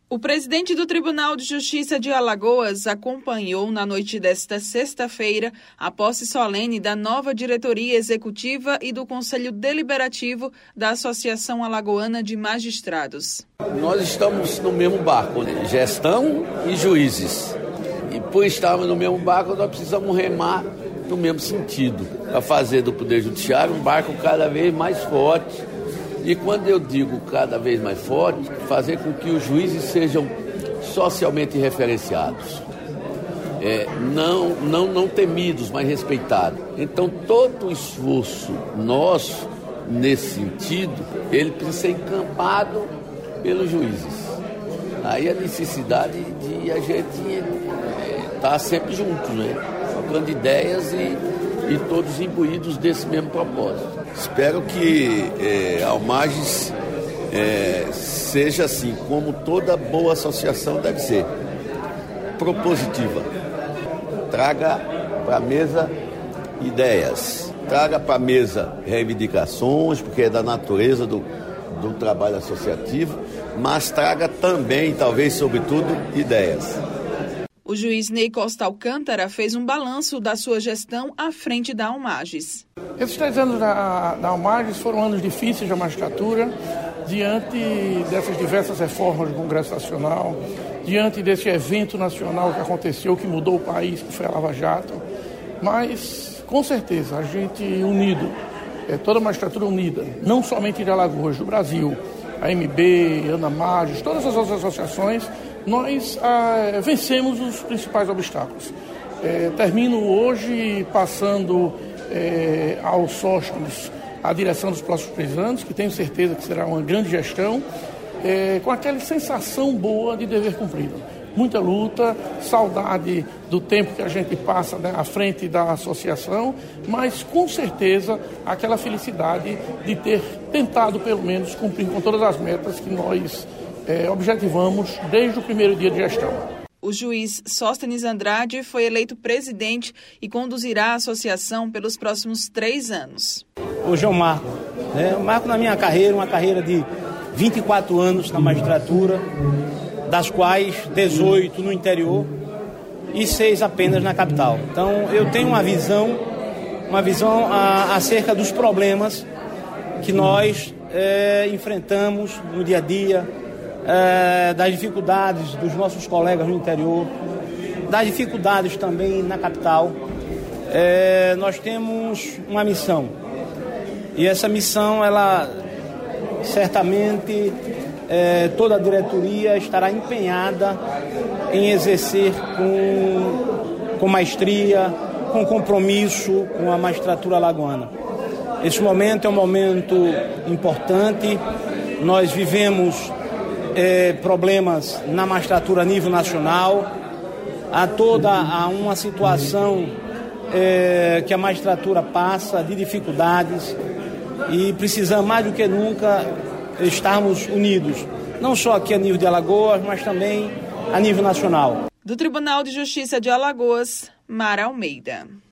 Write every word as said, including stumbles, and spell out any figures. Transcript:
O presidente do Tribunal de Justiça de Alagoas acompanhou na noite desta sexta-feira a posse solene da nova diretoria executiva e do Conselho Deliberativo da Associação Alagoana de Magistrados. Nós estamos no mesmo barco, né? Gestão e juízes. E por estarmos no mesmo barco, nós precisamos remar no mesmo sentido, para fazer do Poder Judiciário um barco cada vez mais forte. E quando eu digo cada vez mais forte, fazer com que os juízes sejam socialmente referenciados, é, não, não, não temidos, mas respeitados. Então, todo o esforço nosso, nesse sentido, ele precisa ser encampado pelos juízes. Aí a necessidade de a gente estar é, sempre junto, né? Trocando ideias e, e todos imbuídos desse mesmo propósito. Espero que é, a Almagis é, seja assim, como toda boa associação deve ser, propositiva. Traga para a mesa ideias, traga para a mesa reivindicações, porque é da natureza do, do trabalho associativo, mas traga também, talvez, sobretudo, ideias. O juiz Ney Costa Alcântara fez um balanço da sua gestão à frente da Almagis. Esses três anos da, da Almagis foram anos difíceis da magistratura, diante dessas diversas reformas do Congresso Nacional, diante desse evento nacional que aconteceu, que mudou o país, que foi a Lava Jato. Mas, com certeza, a gente unido, é, toda a magistratura unida, não somente de Alagoas, do Brasil, a M B, Ana Magis, todas as outras associações, nós ah, vencemos os principais obstáculos. É, termino hoje passando é, aos sócios a direção dos próximos três anos, que tenho certeza que será uma grande gestão, é, com aquela sensação boa de dever cumprido. Muita luta, saudade do tempo que a gente passa, né, à frente da associação, mas com certeza aquela felicidade de ter tentado pelo menos cumprir com todas as metas que nós É, objetivamos desde o primeiro dia de gestão. O juiz Sóstenes Andrade foi eleito presidente e conduzirá a associação pelos próximos três anos. Hoje é um marco, né? Um marco na minha carreira, uma carreira de vinte e quatro anos na magistratura, das quais dezoito no interior e seis apenas na capital. Então eu tenho uma visão, uma visão a, acerca dos problemas que nós é, enfrentamos no dia a dia, É, das dificuldades dos nossos colegas no interior, das dificuldades também na capital. É, nós temos uma missão, e essa missão, ela certamente é, toda a diretoria estará empenhada em exercer com, com maestria, com compromisso com a magistratura alagoana. Esse momento é um momento importante. Nós vivemos É, problemas na magistratura a nível nacional, há toda há uma situação é, que a magistratura passa de dificuldades e precisamos mais do que nunca estarmos unidos, não só aqui a nível de Alagoas, mas também a nível nacional. Do Tribunal de Justiça de Alagoas, Mara Almeida.